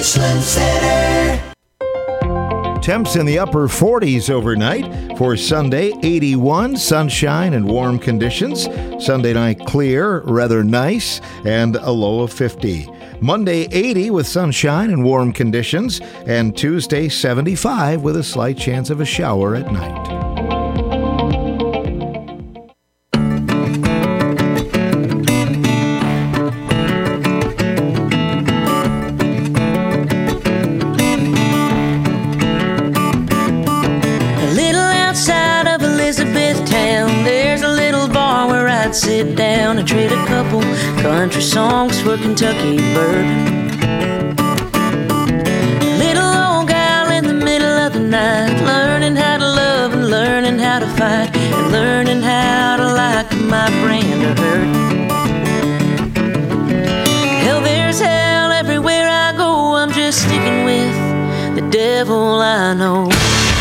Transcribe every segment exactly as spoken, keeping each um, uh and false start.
Richland Center. Temps in the upper forties overnight. For Sunday, eighty-one, sunshine and warm conditions. Sunday night, clear, rather nice, and a low of fifty. Monday, eighty with sunshine and warm conditions. And Tuesday, seventy-five with a slight chance of a shower at night. Sit down and trade a couple country songs for Kentucky bourbon. Little old gal in the middle of the night, learning how to love and learning how to fight, and learning how to like my brand of hurt. Hell, there's hell everywhere I go. I'm just sticking with the devil I know.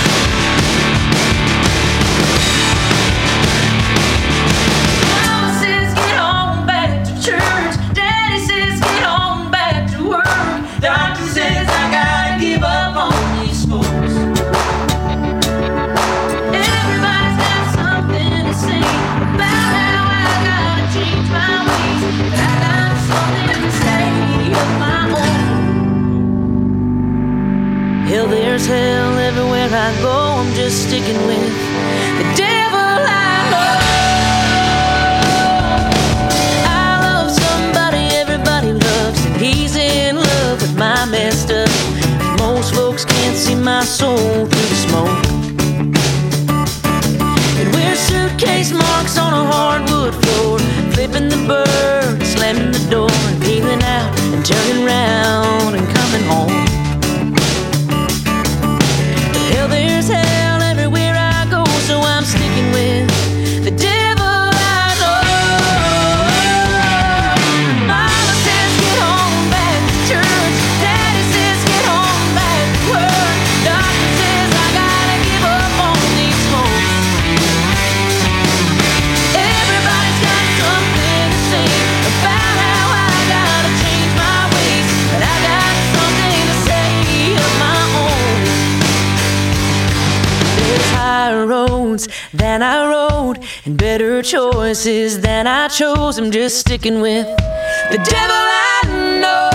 There's hell everywhere I go. I'm just sticking with the devil I love. I love somebody everybody loves, and he's in love with my messed up. Most folks can't see my soul through the smoke. And we're suitcase marks on a hardwood floor, flipping the bird, slamming the door, and peeling out and turning round and coming home. There's hell everywhere I go, so I'm sticking with the devil I know. Mama says get home back to church, Daddy says get home back to work, Doctor says I gotta give up on these smokes. Everybody's got something to say about how I gotta change my ways, but I got something to say of my own. There's higher roads than I rode, and better choices than I chose. I'm just sticking with the devil I know.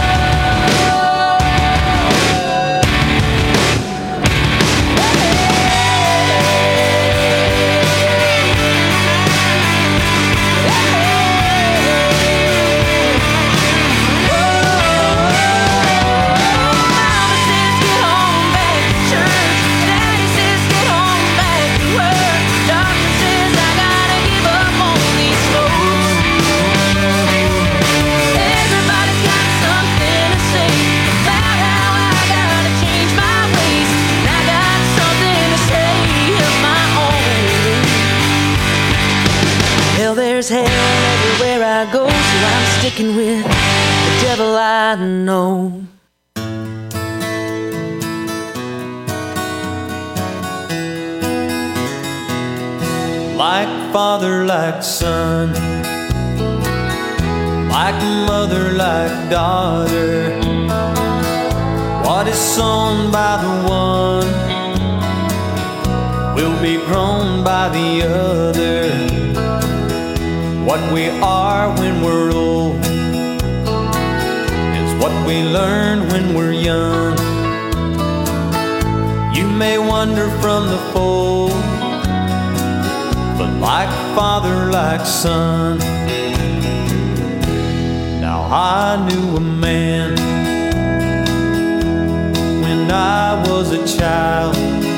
There's hell everywhere I go, so I'm sticking with the devil I know. Like father, like son, like mother, like daughter. What is sown by the one will be grown by the other. What we are when we're old is what we learn when we're young. You may wander from the fold, but like father, like son. Now I knew a man when I was a child.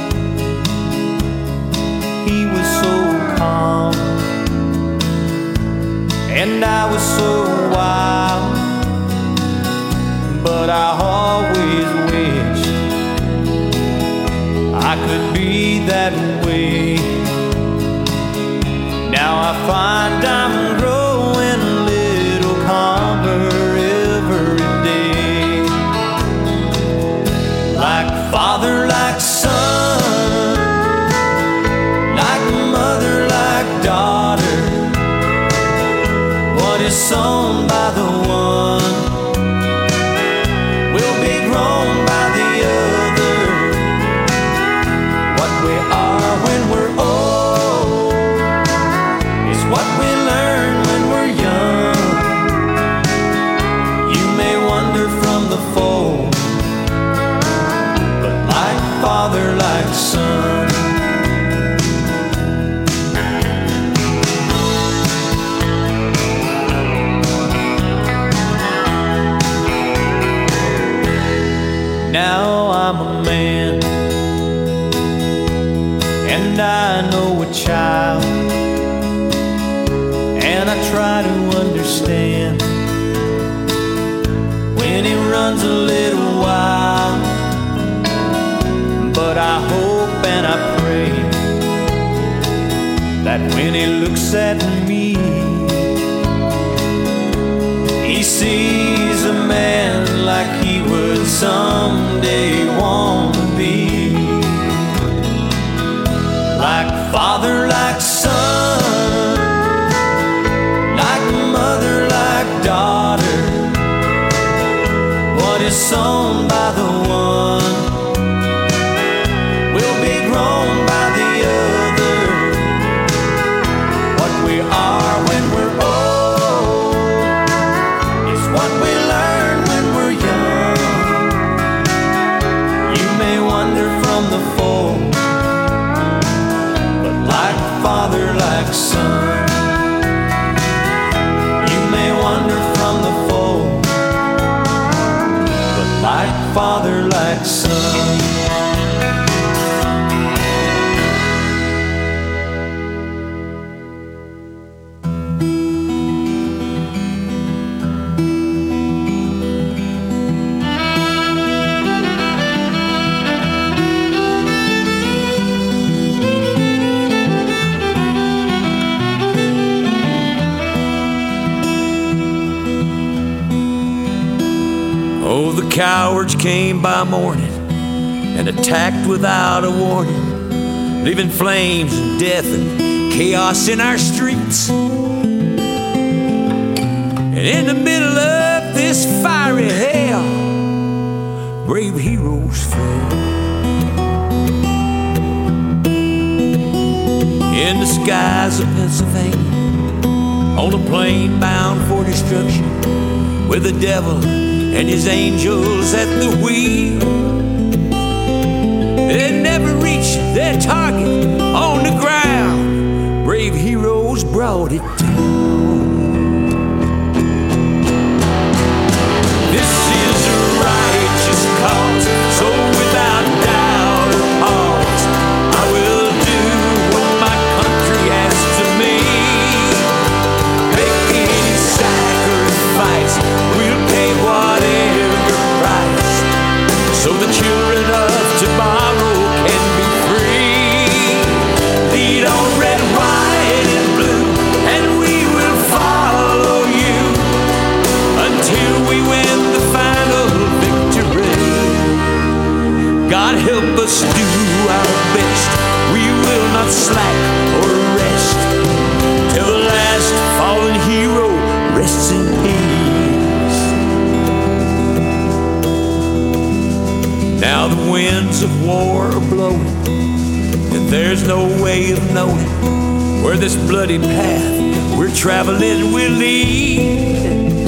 He was so calm, and I was so wild, but I always wished I could be that way. Now I find I'm growing a little calmer every day. Like father, like son, like mother, like daughter. Sown by the one will be grown child, and I try to understand when he runs a little wild. But I hope and I pray that when he looks at me, he sees a man like he would someday want to be. Like father, like son, like mother, like daughter. What is sown by the one will be grown by the other. What we are when we're old is what we learn when we're young. You may wander from the fold, but like father, like son. You may wander from the fold, but like father, like son. Oh, the cowards came by morning and attacked without a warning, leaving flames and death and chaos in our streets. And in the middle of this fiery hell, brave heroes fell. In the skies of Pennsylvania, on a plane bound for destruction, with the devil and his angels at the wheel. They never reached their target on the ground. Brave heroes brought it down. This is a righteous cause, so without doubt or pause, I will do what my country asks of me. Make any sacrifice, we'll pay whatever price, so the children of tomorrow can be free. Lead on red, white, and blue, and we will follow you until we win the final victory. God help us do our best. We will not slack or rest till the last fallen hero rests in peace. Now the winds of war are blowing, and there's no way of knowing where this bloody path we're traveling will lead.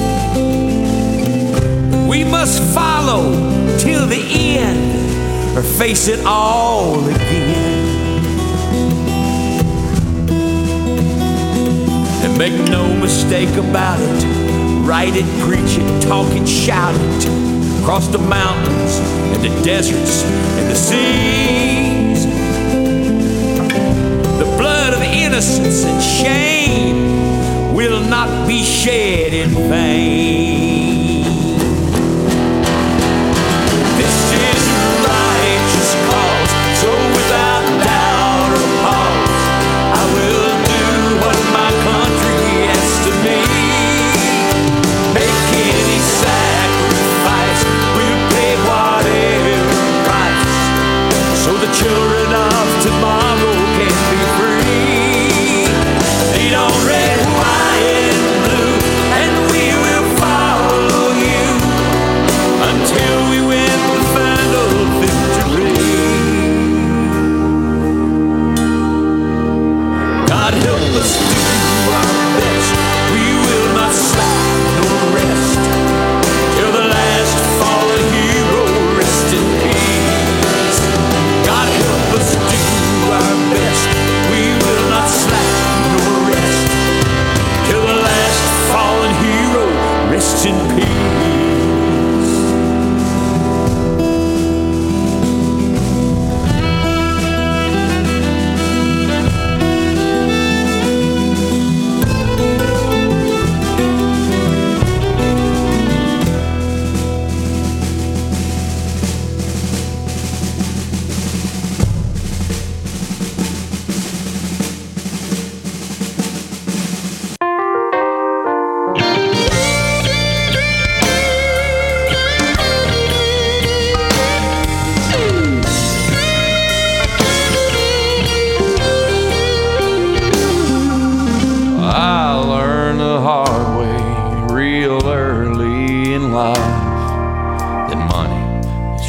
We must follow till the end, or face it all again. And make no mistake about it, write it, preach it, talk it, shout it, across the mountains and the deserts and the seas. The blood of innocence and shame will not be shed in vain. This is a righteous cause, so without doubt or pause, I will do what my country asks of me. Make any sacrifice, we'll pay whatever price, so the children of tomorrow can be free. Lead on red, white, and blue, and we will follow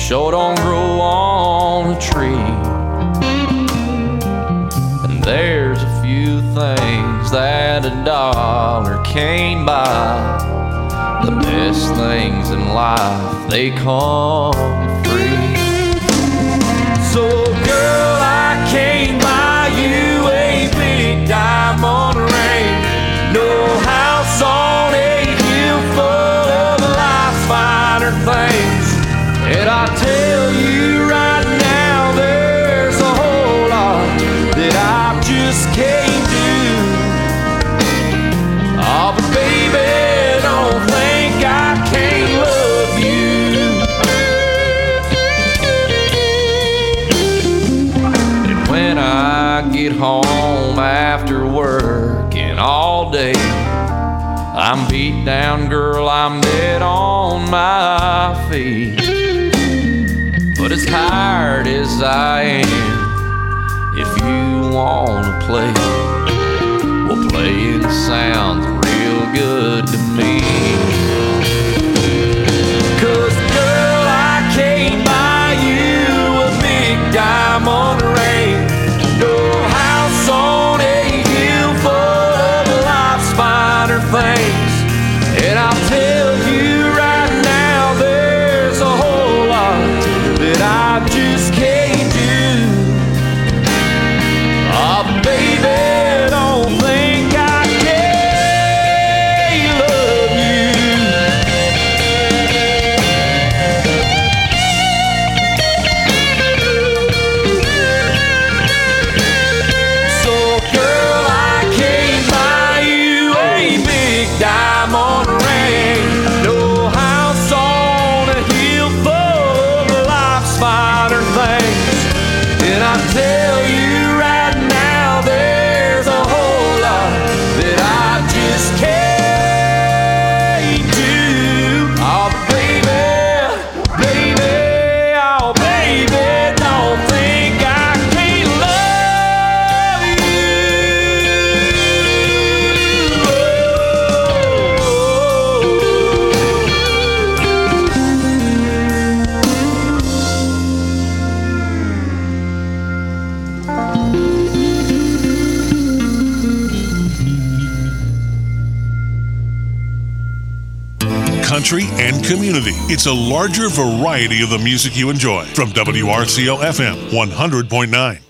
sure don't grow on a tree. And there's a few things that a dollar can't buy. The best things in life, they come free. So girl, I can't buy you a big diamond ring, no house on a hill full of life's finer things. And I tell you right now, there's a whole lot that I just can't do. Oh, but baby, don't think I can't love you. And when I get home after working all day, I'm beat down, girl, I'm dead on my feet. But as tired as I am, if you wanna play, well, playing sounds real good to me. 'Cause girl, I can't buy you a big diamond ring, no house on a hill full of life's finer things. And I'll tell you right now, there's a whole lot that I just can't do. Oh, baby, don't think I can't love you. So, girl, I can't buy you a big diamond ring, no house on a hill full of life's finer things. And I tell you right now, there's a whole lot that I just can't do. Oh, baby, baby, oh, baby, don't think I can't love Country and community. It's a larger variety of the music you enjoy. From W R C O F M one hundred point nine.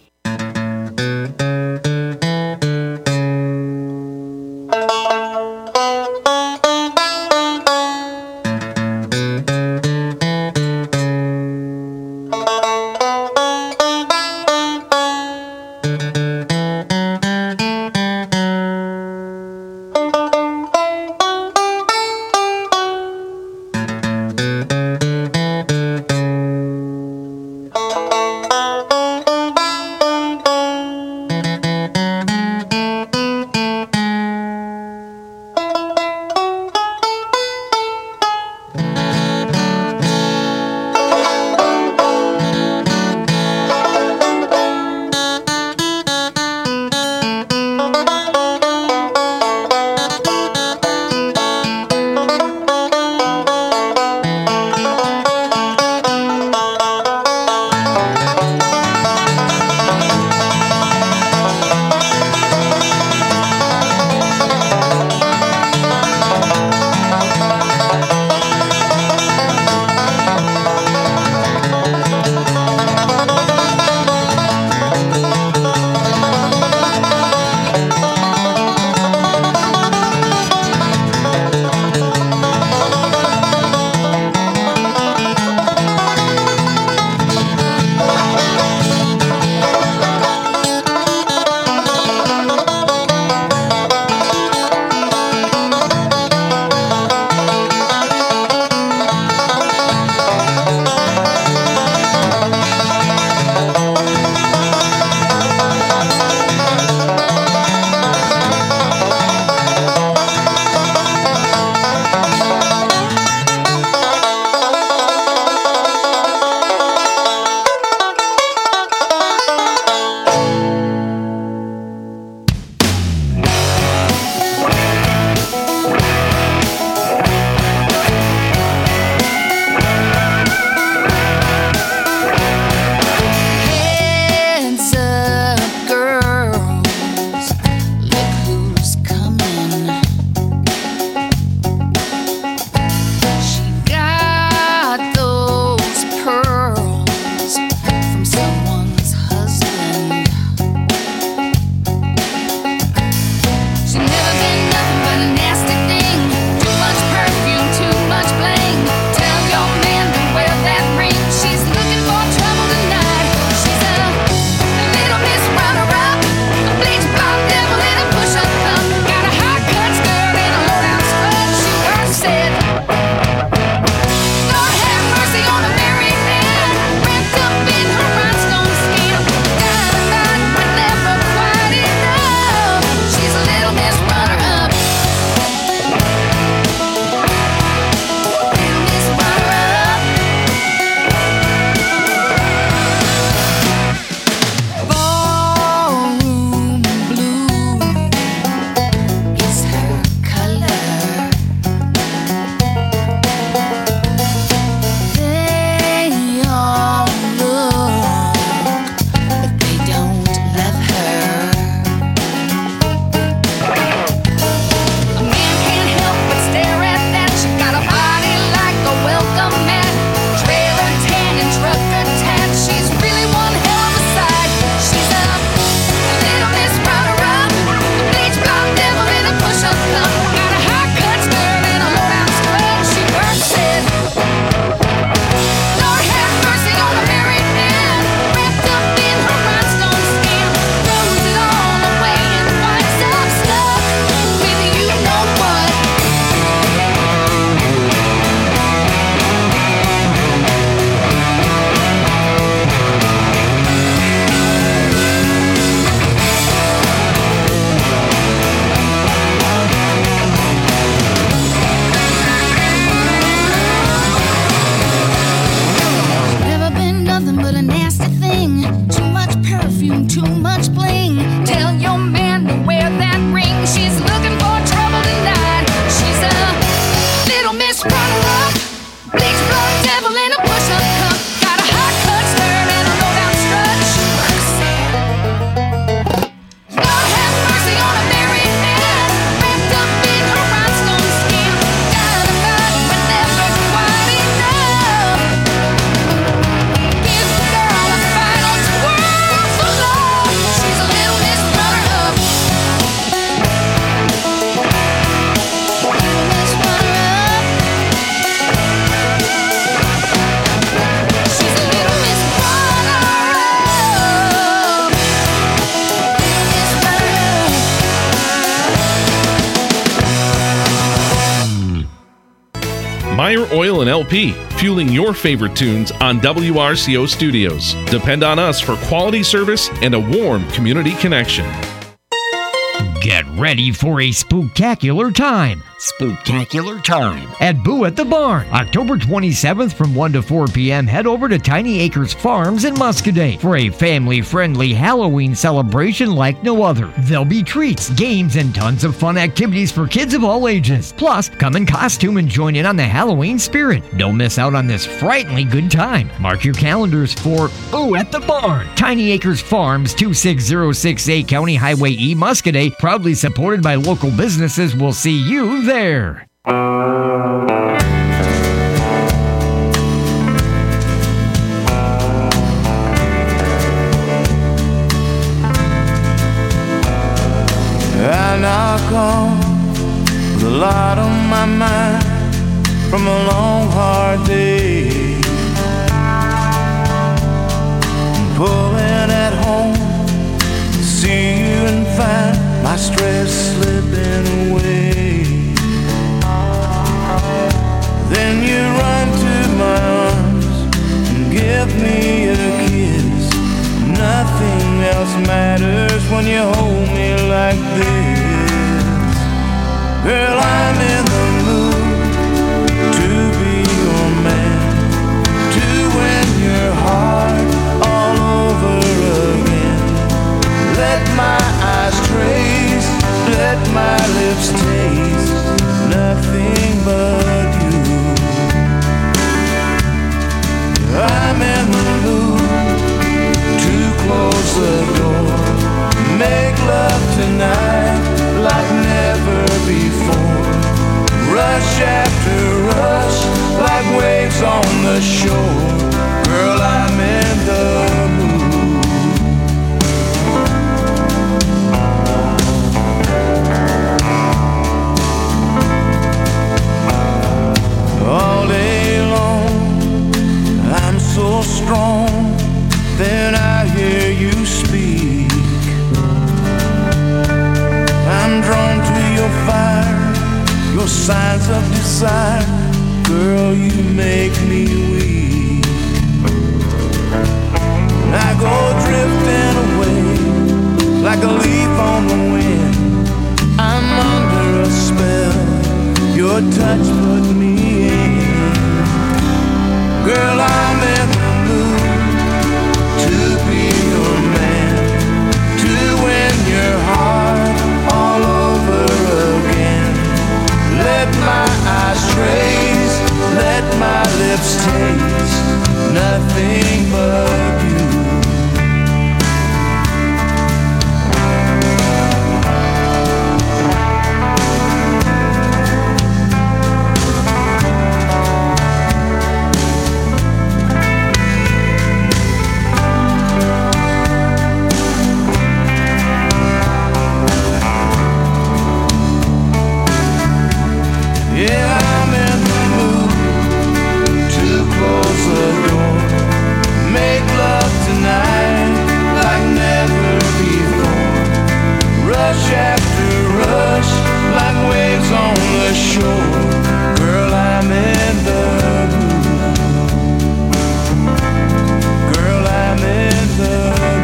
Fire, Oil, and L P, fueling your favorite tunes on W R C O Studios. Depend on us for quality service and a warm community connection. Get ready for a spooktacular time. Spooktacular time at Boo at the Barn. October twenty-seventh from one to four p.m. Head over to Tiny Acres Farms in Muscoda for a family-friendly Halloween celebration like no other. There'll be treats, games, and tons of fun activities for kids of all ages. Plus, come in costume and join in on the Halloween spirit. Don't miss out on this frighteningly good time. Mark your calendars for Boo at the Barn. Tiny Acres Farms, two six zero six eight County Highway E, Muscoda, proudly supported by local businesses. We'll see you there. I knock on the light on my mind from a long hard day. I'm pulling at home to see you and find my stress slipping away. Then you run to my arms and give me a kiss. Nothing else matters when you hold me like this. Girl, I'm in the mood to be your man, to win your heart all over again. Let my eyes trace, let my lips taste nothing but you. I'm in the mood to close the door, make love tonight like never before. Rush after rush like waves on the shore. Girl, I'm in the mood. All day long I'm so strong, then I hear you speak. I'm drawn to your fire, your signs of desire. Girl, you make me weak. And I go drifting away like a leaf on the wind. I'm under a spell, your touch put me in. Girl, I'm in the mood to be your man, to win your heart all over again. Let my eyes trace, let my lips taste nothing but you. Rush after rush like waves on the shore. Girl, I'm in the mood. Girl, I'm in the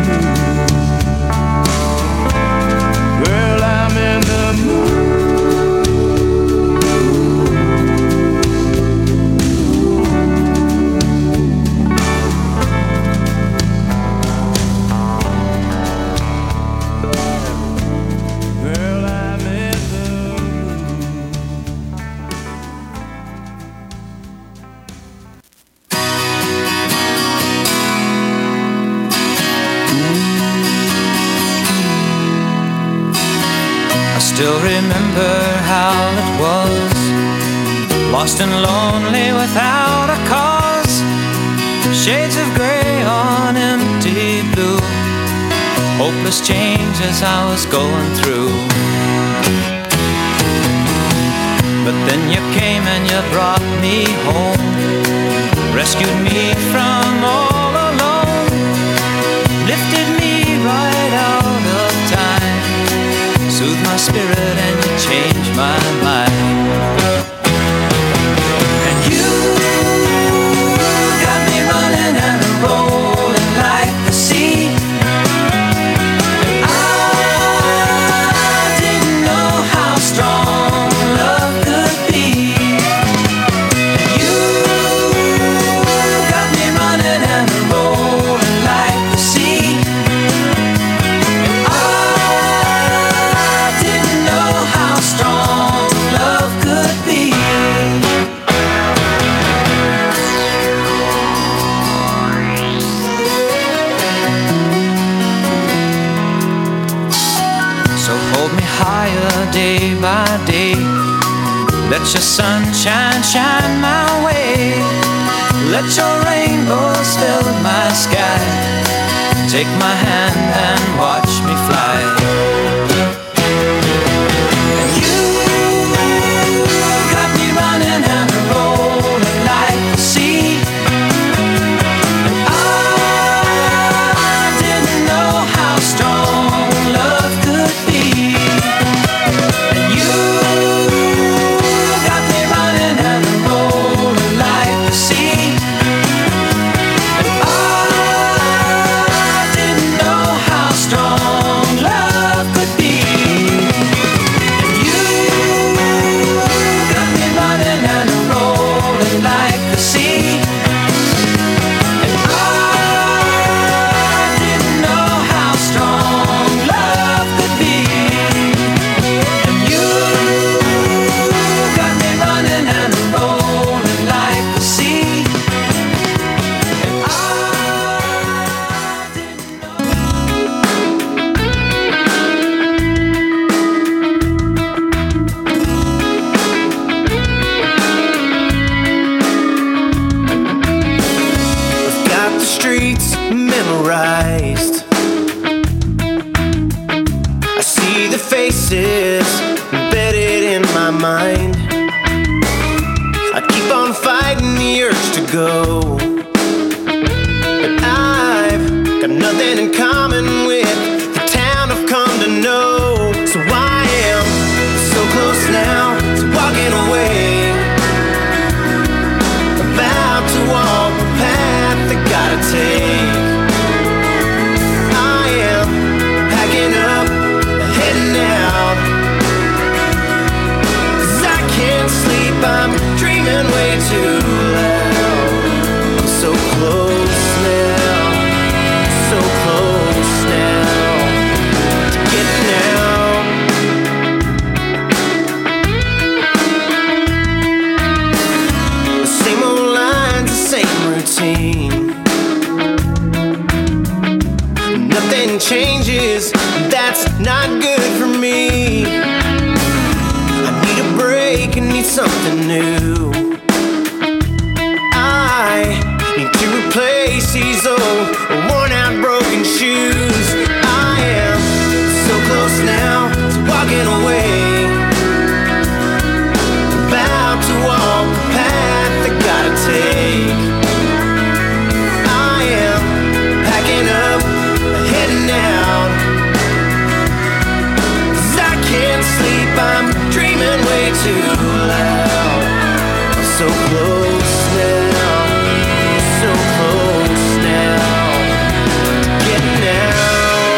mood. Girl, I'm in the mood. Still remember how it was, lost and lonely without a cause, shades of gray on empty blue, hopeless changes I was going through. But then you came and you brought me home, rescued me from all alone, lifted me right out of time, soothed my spirit and you changed my mind. And you day by day. Let your sunshine shine my way. Let your rainbows fill my sky. Take my hand and watch me fly. And you got me running and rolling like the sea. And I didn't know how strong love could be. And you got me running and rolling like the sea. And I didn't know how strong love could be. And you got me running and rolling like the sea. And I didn't know how strong love could be. And you got me running and rolling like the sea. And I didn't know. I've got the streets memorized. I see the faces embedded in my mind. I keep on fighting the urge to go, but I've got nothing in common with the town I've come to know. So I am so close now to walking away, about to walk the path I gotta take. I am packing up, heading out, 'cause I can't sleep, I'm dreaming way too loud. I'm so close now, so close now to getting out. The same old lines, the same routine. Nothing changes, that's not good for me. I need a break, I need something new. I need to replace these old, worn out, broken shoes. I am so close now to walking away, about to walk the path I gotta take. I am packing up, heading out, 'cause I can't sleep, I'm dreaming way too loud. I'm so close now, so close now to getting out.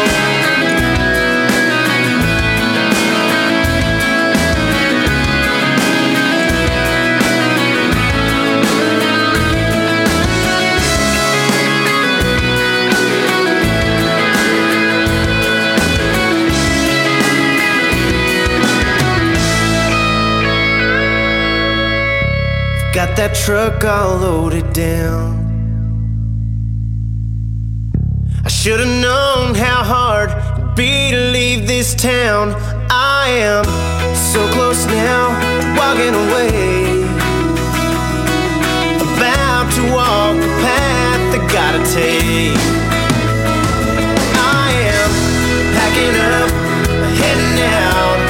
Got that truck all loaded down. I should've known how hard it'd be to leave this town. I am so close now, walking away, about to walk the path I gotta take. I am packing up, heading out,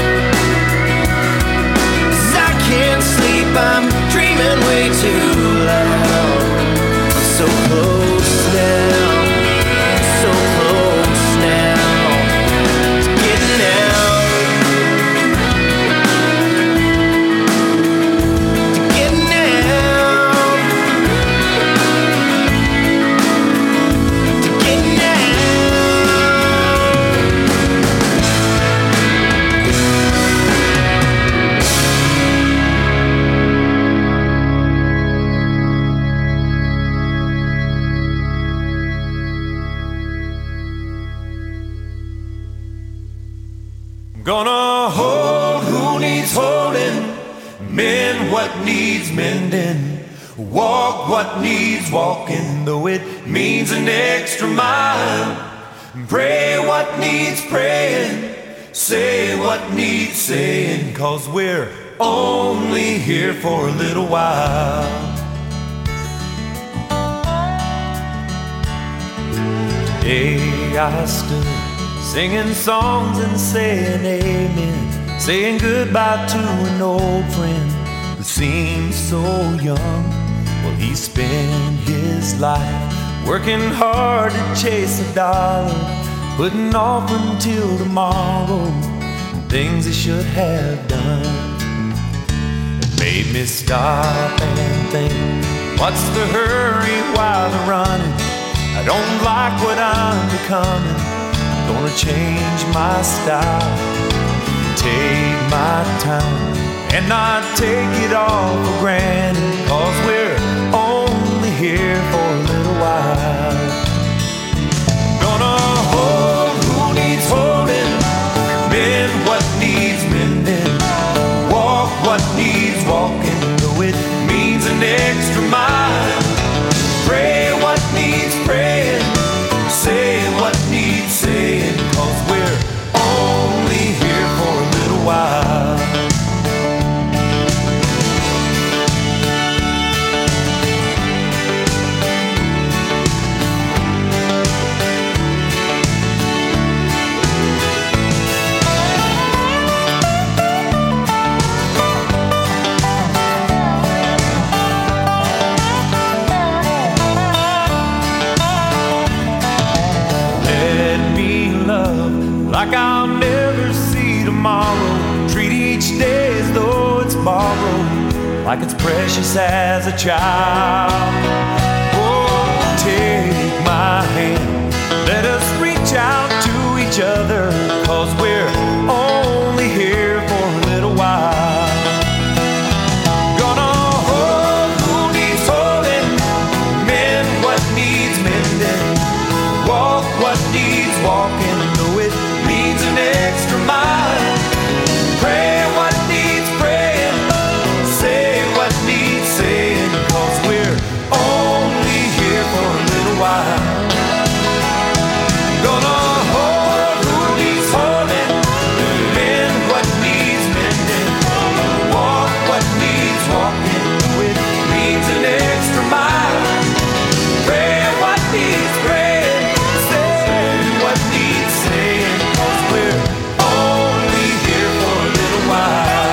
'cause I can't sleep, I'm dreaming way too loud. I'm so close now, so close now to getting out, to getting out, to getting out. Gonna hold who needs holding, mend what needs mending, walk what needs walking, though it means an extra mile, pray what needs praying, say what needs saying, 'cause we're only here for a little while. Today I stood singing songs and saying amen, saying goodbye to an old friend who seemed so young. Well, he spent his life working hard to chase a dollar, putting off until tomorrow things he should have done. It made me stop and think, what's the hurry while they're running? I don't like what I'm becoming. Gonna change my style, take my time, and not take it all for granted, 'cause we're only here for a little while. Gonna hold who needs holding, mend what needs mending, walk what needs walking, though it means an extra mile. Pray what needs praying, say what needs saying, 'cause we're only here for a little while. Like I'll never see tomorrow, treat each day as though it's borrowed, like it's precious as a child. Oh, take my hand, let us reach out to each other, 'cause we're only here for a little while. Gonna hold who needs holding, mend what needs mending, walk what needs walking, though it means an extra mile. Pray what needs praying, say what needs saying, 'cause we're only here for a little while. Gonna hold who needs holding, mend what needs mending, walk what needs walking, though it means an extra mile. Pray what needs praying, say what needs saying, 'cause we're only here for a little while.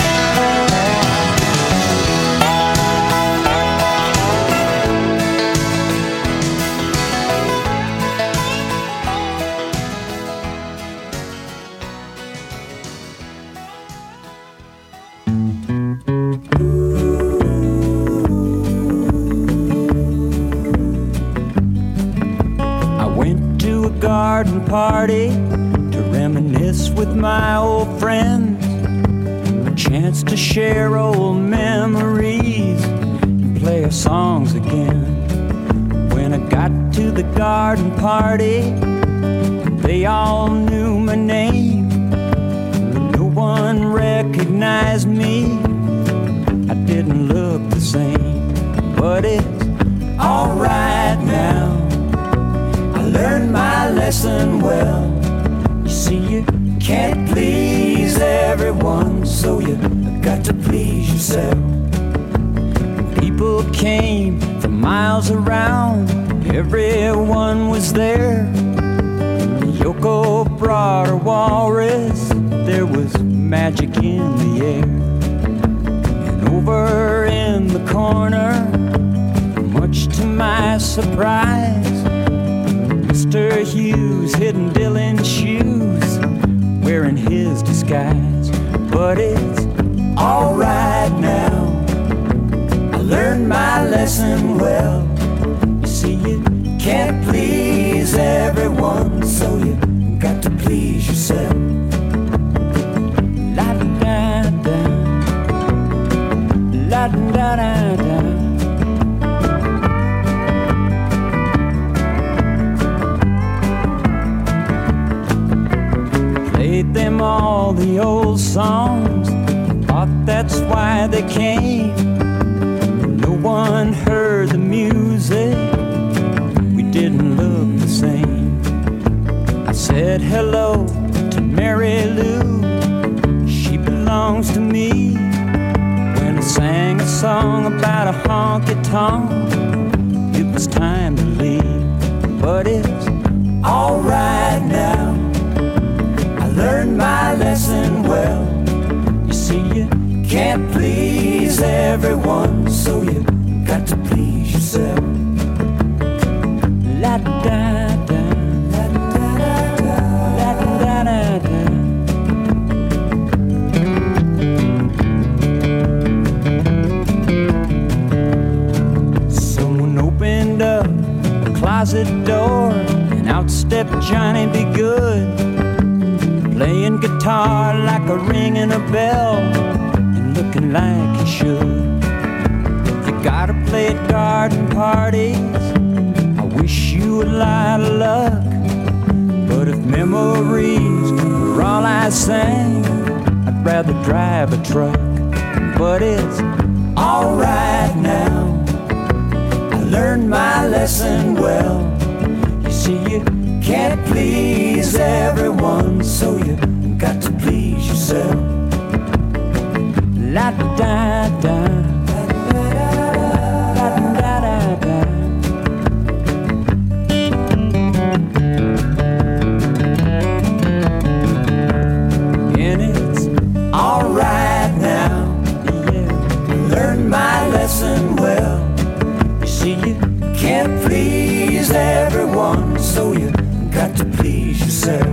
I went to a garden party to reminisce with my old friends, a chance to share old memories and play our songs again. When I got to the garden party, they all knew my name, but no one recognized me. I didn't look the same, but it's alright now. I learned my lesson well. You see, you can't please everyone, so you got to please yourself. People came from miles around, everyone was there. Yoko brought her walrus, there was magic in the air. And over in the corner, much to my surprise, Mister Hughes hidden Dylan's shoes, wearing his disguise. But it's alright now, I learned my lesson well. You see, you can't please everyone, so you got to please yourself. La da da, la da da da. Played them all the old songs, thought that's why they came. No one heard the music, we didn't look the same. I said hello to Mary Lou, honky tonk, it was time to leave. But it's alright now. I learned my lesson well. You see, you can't please everyone, so you got to please yourself. La da da, la da da da, la da da da. Someone opened up a closet door, and out stepped Johnny Be Good, playing guitar like a ringing a bell, and looking like he should. You gotta play at garden parties. I wish you a lot of luck. But if memories were all I sang, I'd rather drive a truck. But it's alright now. I learned my lesson well. You see, you can't please everyone, so you got to please yourself. La da da, la da da da. And it's alright now. Yeah, learned my lesson well. You see, you can't please everyone, so you got to please yourself.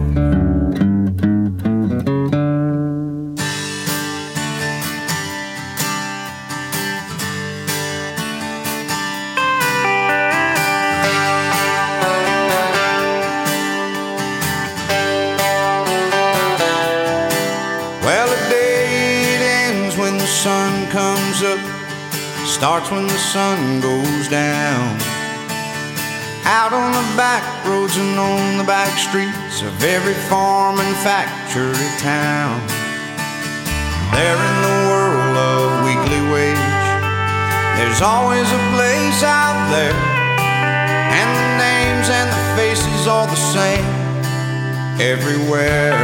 Well, a day it ends when the sun comes up, starts when the sun goes down. Out on the back roads and on the back streets of every farm and factory town. There in the world of weekly wage, there's always a place out there, and the names and the faces are the same everywhere.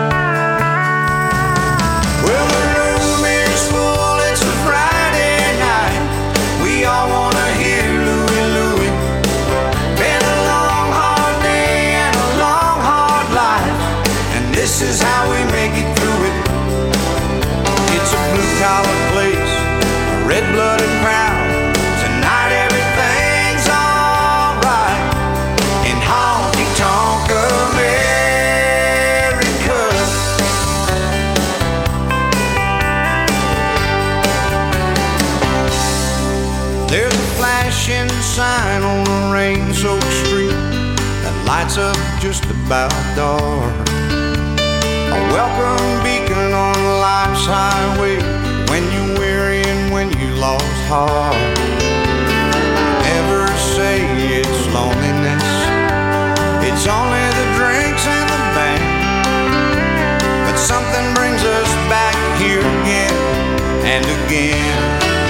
Well, the room is full, it's a Friday night. We all wanna hear Louie Louie. Been a long, hard day and a long, hard life, and this is how we make it through it. It's a blue-collar place, a red-blooded crowd. Tonight everything's alright in honky-tonk America. There's a flashing sign on a rain-soaked street that lights up just about dark. A welcome beacon on life's highway when you're weary and when you lost heart. Never say it's loneliness, it's only the drinks and the band. But something brings us back here again and again.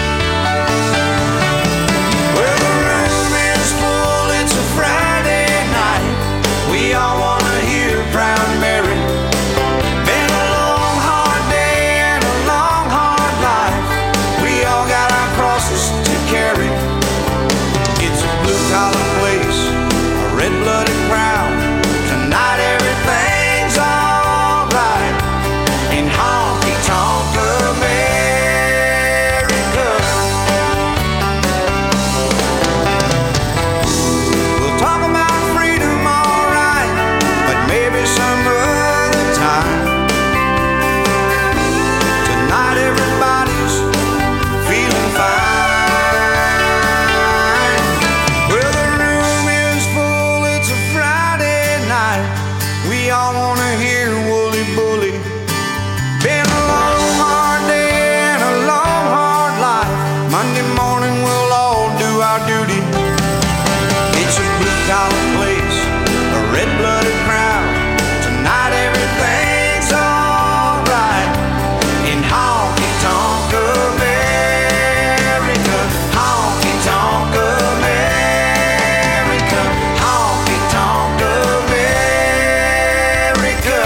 Friday night, we all wanna hear Proud Mary. Been a long, hard day and a long, hard life. We all got our crosses to carry. It's a blue-collar place, a red-blooded crowd. Tonight everything's alright in honky-tonk America. Talk about freedom, alright, but maybe some other time. Tonight everybody's feeling fine. Well, the room is full, it's a Friday night. We all wanna hear Wooly Bully. Been a long, hard day and a long, hard life. Monday morning we'll all do our duty. It's a blue-collar place, a red-blooded crowd. Tonight everything's alright in honky-tonk America. Honky-tonk America. Honky-tonk America.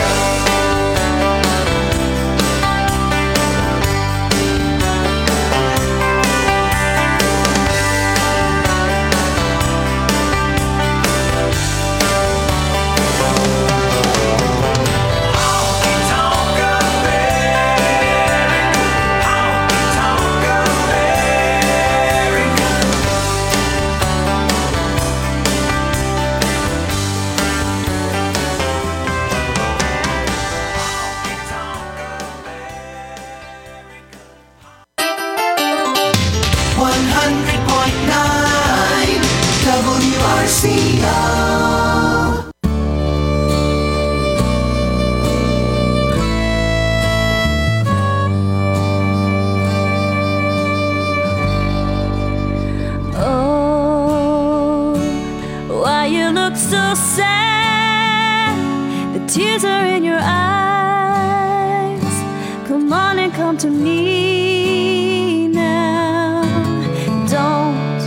look so sad. The tears are in your eyes. Come on and come to me now. Don't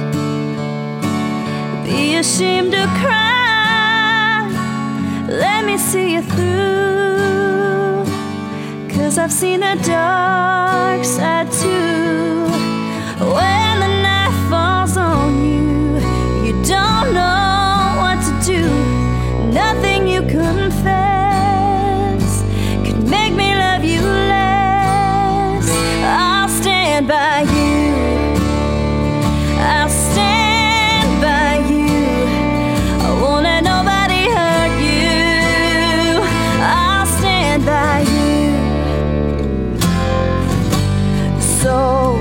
be ashamed to cry. Let me see you through. 'Cause I've seen the dark side too. When the night falls on you, you don't know what to do. Nothing you confess could make me love you less. I'll stand by you. I'll stand by you. I won't let nobody hurt you. I'll stand by you. So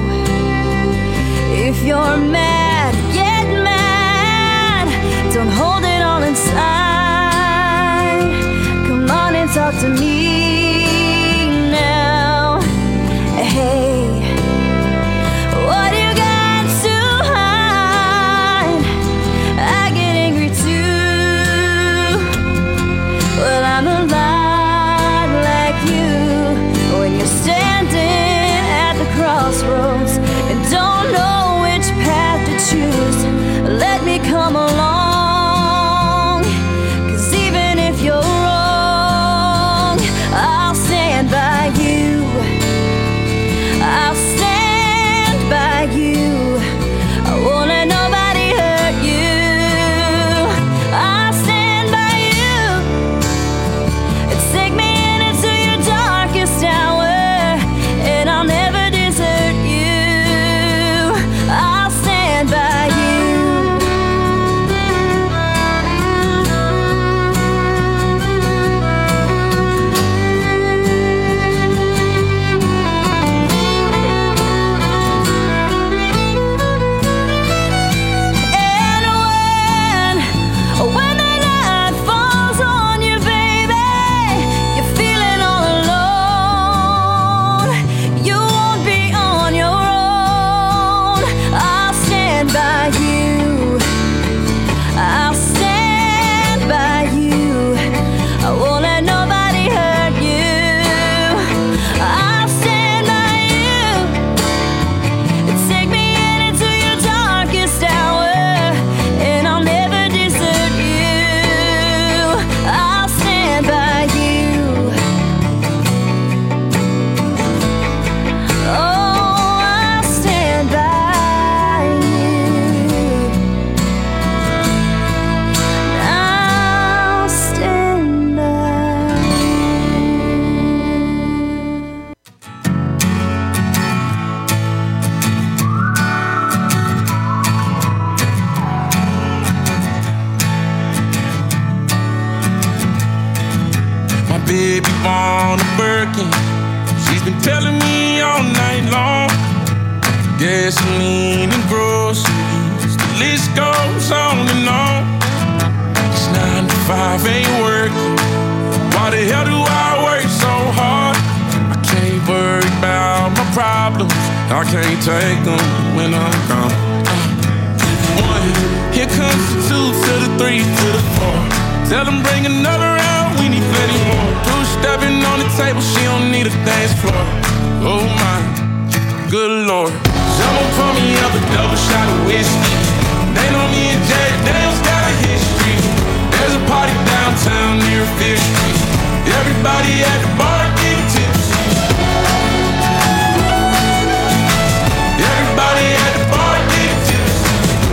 if you're mad, get mad. Don't hold it all inside. Come on and talk to me now. Hey, what you got to hide? I get angry too. Well, I'm a lot like you. When you're standing at the crossroads and don't know which path to choose, let me come along. 'Cause even if you're wrong, I'll stand by you. I'll stand by you. I won't let nobody hurt you. I'll stand by you. Take me into your darkest hour, and I'll never desert you. I'll stand by you. And when, when the night falls on you, baby, you're feeling all alone. You won't be on your own. I'll stand by you. I'll stand by you. I won't let nobody hurt you. I'll stand by you. Take me into your darkest hour, and I'll never desert you. I'll stand by you. Oh, I'll stand by you. I'll stand by you. My baby born a Birkin. She's been telling me all night long. Gasoline and groceries, the list goes on and on. It's nine to five, ain't working. Why the hell do I work so hard? I can't worry about my problems. I can't take them when I'm gone. One, here comes the two to the three to the four. Tell them bring another round, we need plenty more. Two stepping on the table, she don't need a dance floor. Oh my, good lord. Someone pour me up a double shot of whiskey. They know me and Jack Daniels got a history. There's a party downtown near Fifth Street. Everybody at the bar getting tipsy. Everybody at the bar getting tipsy.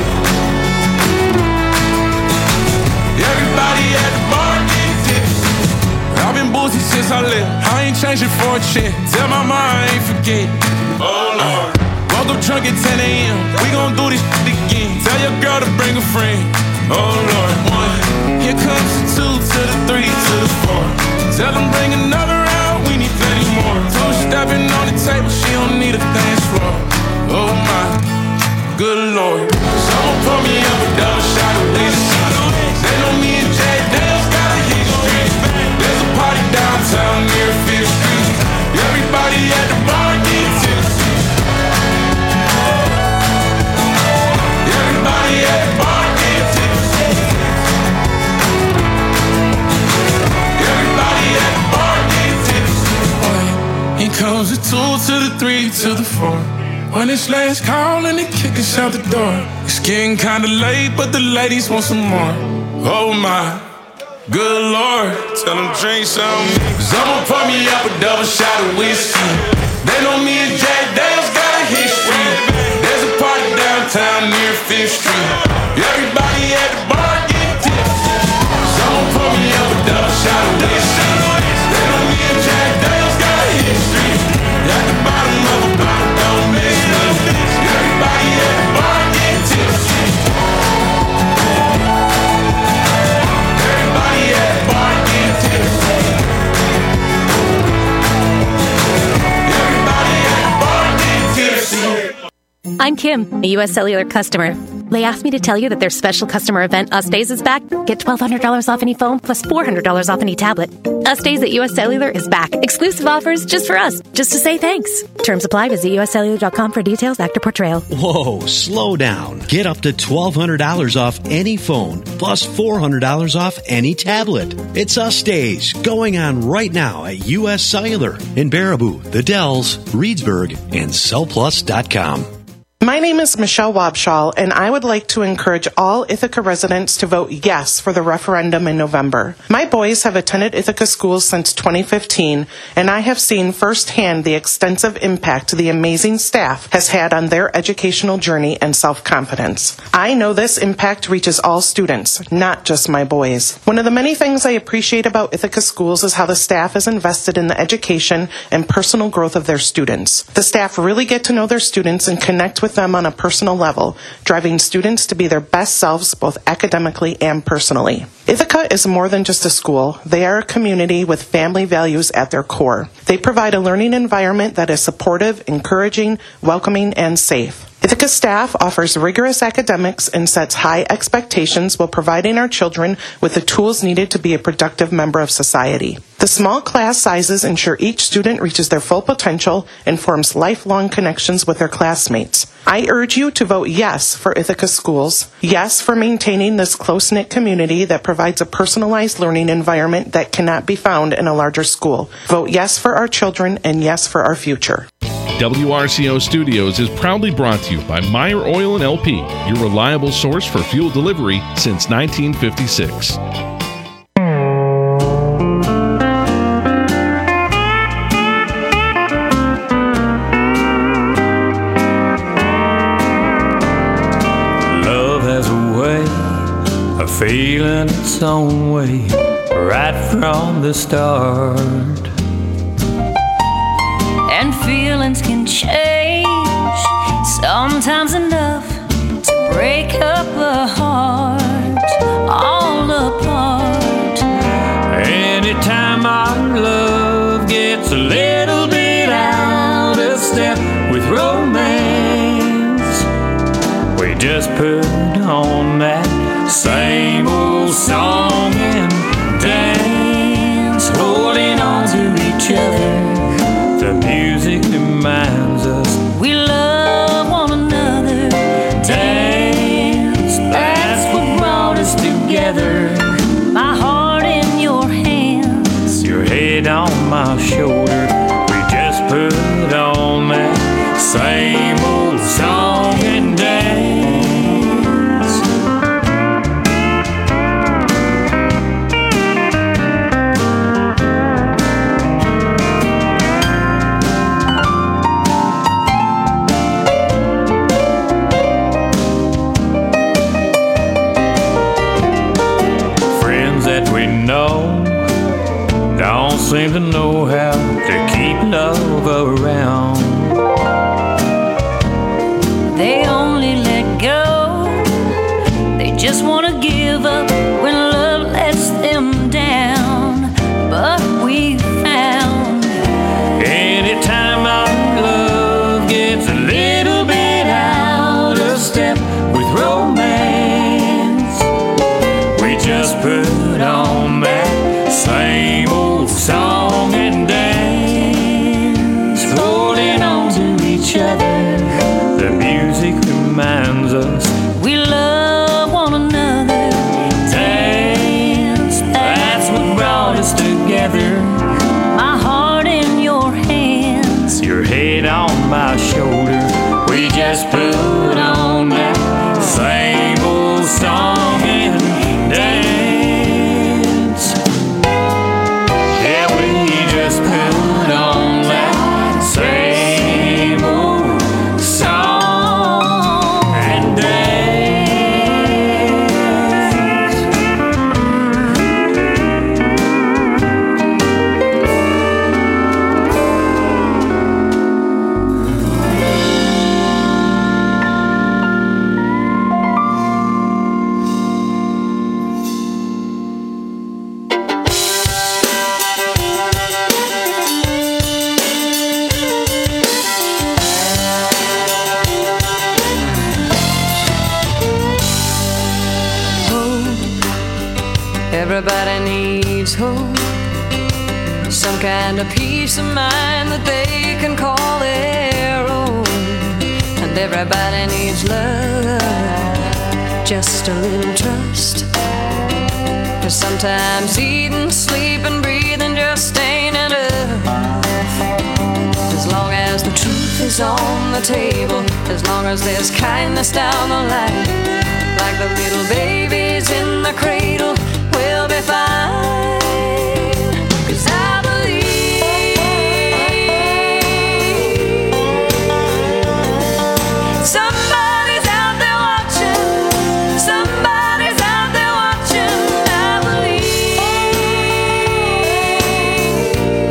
Everybody at the bar getting tipsy. I've been boozy since I left. I ain't changing for a check. Tell my mom I ain't forget. Oh Lord. Woke up drunk at ten a.m. We gon' do this shit again. Tell your girl to bring a friend. Oh Lord. One. Here comes the two to the three to the four. Tell them bring another round. We need plenty more. Two stepping on the table. She don't need a dance floor. Oh my, good lord. Someone pour me up a double shot of whiskey. They know me and Jay Daniels got a history. There's a party downtown near Fifth Street. Everybody at the bar getting tipsy. Everybody at the bar getting tipsy. comes the two to the three to the four. When it's last call and they kick us out the door. It's getting kinda late, but the ladies want some more. Oh my, good Lord, tell them drink some. Cause I'ma pour me up a double shot of whiskey. They know me and Jack Daniels got a history. There's a party downtown near Fifth Street. Everybody at the bar get tipsy. So I'ma pour me up a double shot of whiskey. They know me and Jack Daniels got a history. At the bottom of a bottle, don't miss me. Everybody at the bar get tipsy. Everybody at the bar get tipsy. Everybody at the bar get tipsy. I'm Kim, a U S Cellular customer. They asked me to tell you that their special customer event, Us Days, is back. Get twelve hundred dollars off any phone plus four hundred dollars off any tablet. Us Days at U S Cellular is back. Exclusive offers just for us, just to say thanks. Terms apply. Visit U S cellular dot com for details. Actor portrayal. Whoa, slow down. Get up to twelve hundred dollars off any phone plus four hundred dollars off any tablet. It's Us Days going on right now at U S Cellular in Baraboo, The Dells, Reedsburg, and cell plus dot com. My name is Michelle Wabshall, and I would like to encourage all Ithaca residents to vote yes for the referendum in November. My boys have attended Ithaca schools since twenty fifteen, and I have seen firsthand the extensive impact the amazing staff has had on their educational journey and self-confidence. I know this impact reaches all students, not just my boys. One of the many things I appreciate about Ithaca schools is how the staff is invested in the education and personal growth of their students. The staff really get to know their students and connect with them on a personal level, driving students to be their best selves both academically and personally. Ithaca is more than just a school. They are a community with family values at their core. They provide a learning environment that is supportive, encouraging, welcoming, and safe. Ithaca staff offers rigorous academics and sets high expectations while providing our children with the tools needed to be a productive member of society. The small class sizes ensure each student reaches their full potential and forms lifelong connections with their classmates. I urge you to vote yes for Ithaca schools, yes for maintaining this close-knit community that provides a personalized learning environment that cannot be found in a larger school. Vote yes for our children and yes for our future. W R C O Studios is proudly brought to you by Meyer Oil and L P, your reliable source for fuel delivery since nineteen fifty-six. Love has a way of feeling its own way right from the start. And feelings can change, sometimes enough to break up a heart, all apart. Anytime our love gets a little bit out of step with romance, we just put on that same old song and dance, holding on to each other. The music reminds us we love one another. Dance, that's what brought us together. My heart in your hands, your head on my shoulder. We just put on that same old song and dance. Don't seem to know how to keep love around. they only let go. They just want to give up when love lets them down. But we found anytime our love gets a little bit out of step with romance, we just put on that same old song and dance, holding on to each other. The music reminds us we love one another. Dance, that's what brought us together. My heart in your hands, my shoulder. We just put on that same old song and dance. Yeah, we just put on that same old song and dance. Everybody needs hope, some kind of peace of mind that they can call their own. And everybody needs love, just a little trust. 'Cause sometimes eating, sleeping, breathing just ain't enough. As long as the truth is on the table, as long as there's kindness down the line, like the little babies in the cradle, we'll be fine. 'Cause I believe somebody's out there watching, somebody's out there watching. I believe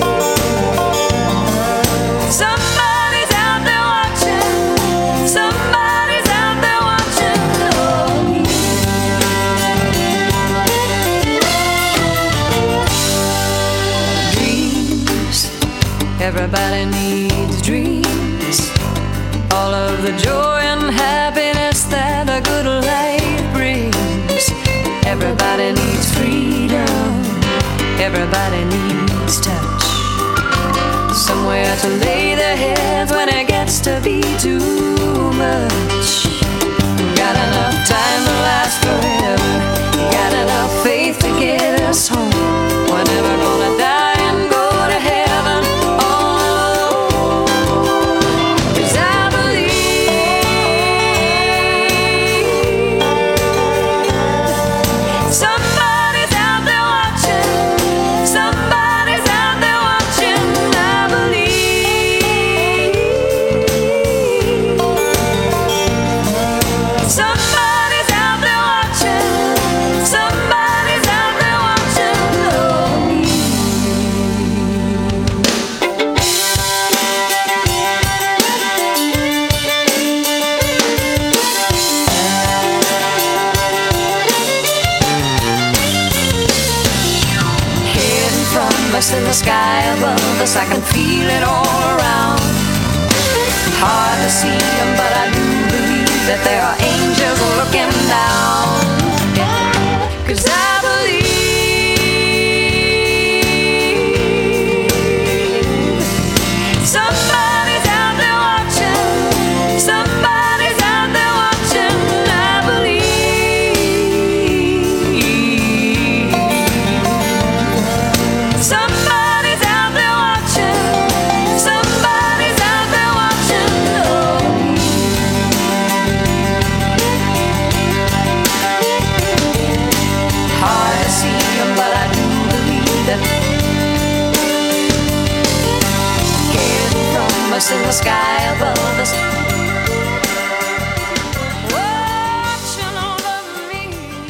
somebody's out there watching, somebody's out there watching. Everybody needs dreams, all of the joy and happiness that a good life brings. Everybody needs freedom, everybody needs touch, somewhere to lay their heads when it gets to be too much. Got enough time to last forever, got enough faith to get us home. We're never gonna die and go to heaven. In the sky above us, I can feel it all around. Hard to see them, but I do believe that there are angels looking down. 'Cause I believe somebody's out there watching, somebody's out there watching. I believe somebody's out there watching, somebody's out there watching. Hard to see them, but I do believe that. Hidden from us in the sky above us, watching over me.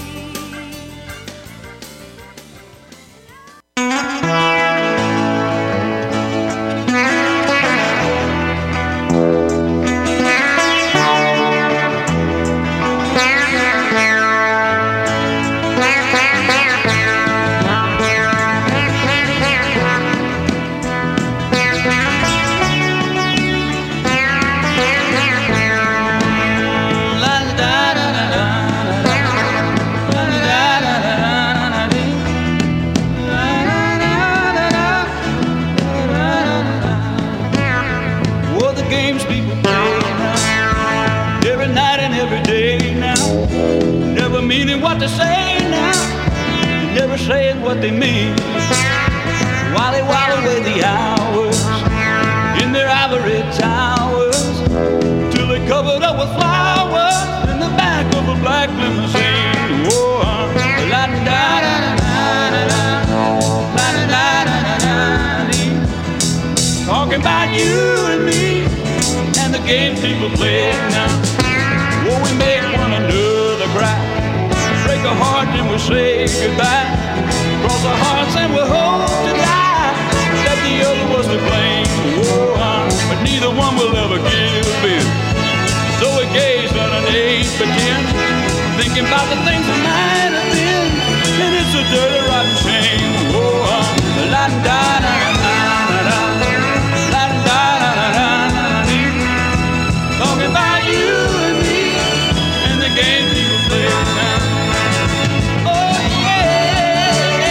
What they say now, never saying what they mean. While they while away the hours in in their ivory towers till they covered up with flowers in the back of a black limousine. Oh, la da da da da da, la da da da da da. Talking about you and me and the game people play now. Oh, we make one another cry, break a heart and we say goodbye, cross our hearts and we hope to die that the other was to blame. Oh, but neither one will ever give in. So we gaze on an eight by ten, thinking about the things that might have been, and it's a dirty rotten shame. Oh, la da da da da da, la da da da da da. Talking about you and me and the game people play now. Oh yeah,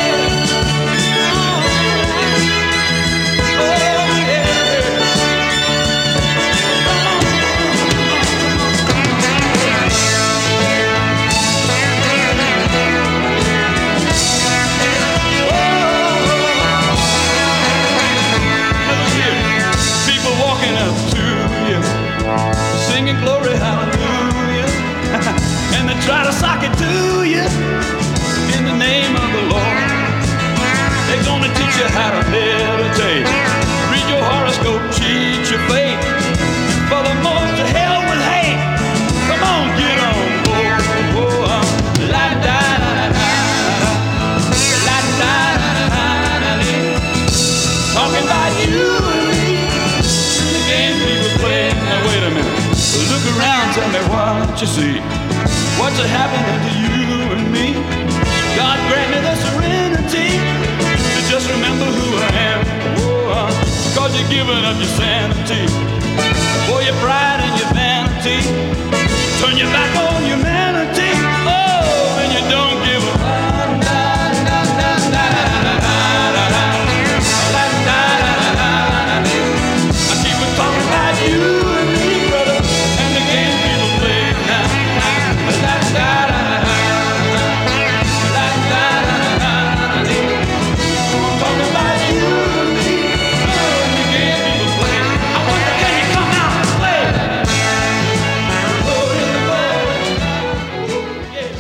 oh, oh yeah. People walking up to you, singing glory hallelujah, and they try to sock it to you in the name of the Lord. They're gonna teach you how to meditate, read your horoscope, cheat your fate, for the most to hell with hate. Come on, get on board. Oh, um, la da da da da, la da da da da da. Talking about you and me, the game people play. Now wait a minute, look around, tell me what you see. What's happening to you and me? God grant me the serenity to just remember who I am. Oh, uh, cause you're giving up your sanity for your pride and your vanity. Turn your back on humanity. Oh, and you don't give a I keep on talking about you and me, brother, and the game people play now. La da da da, la da da da da. I'm talking about you and me, and the game people play. I wonder, can you come out and play? Oh, in the world, yeah.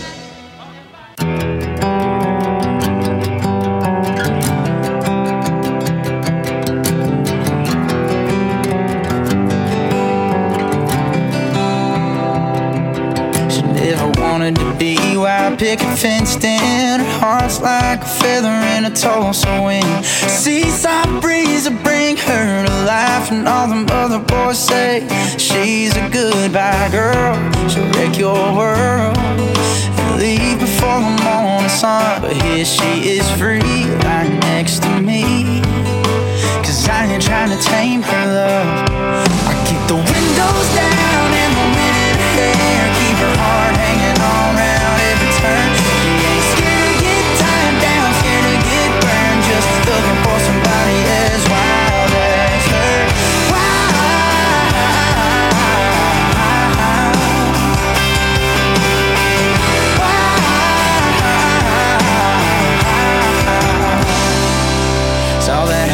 She never wanted to be wild picket fenced in. Her heart's like a feather in a Tulsa wind. Seaside breeze will bring her to life, and all them other boys say she's a goodbye girl. She'll wreck your world and leave before the morning sun. But here she is free, right next to me. Cause I ain't trying to tame her love. I keep the windows down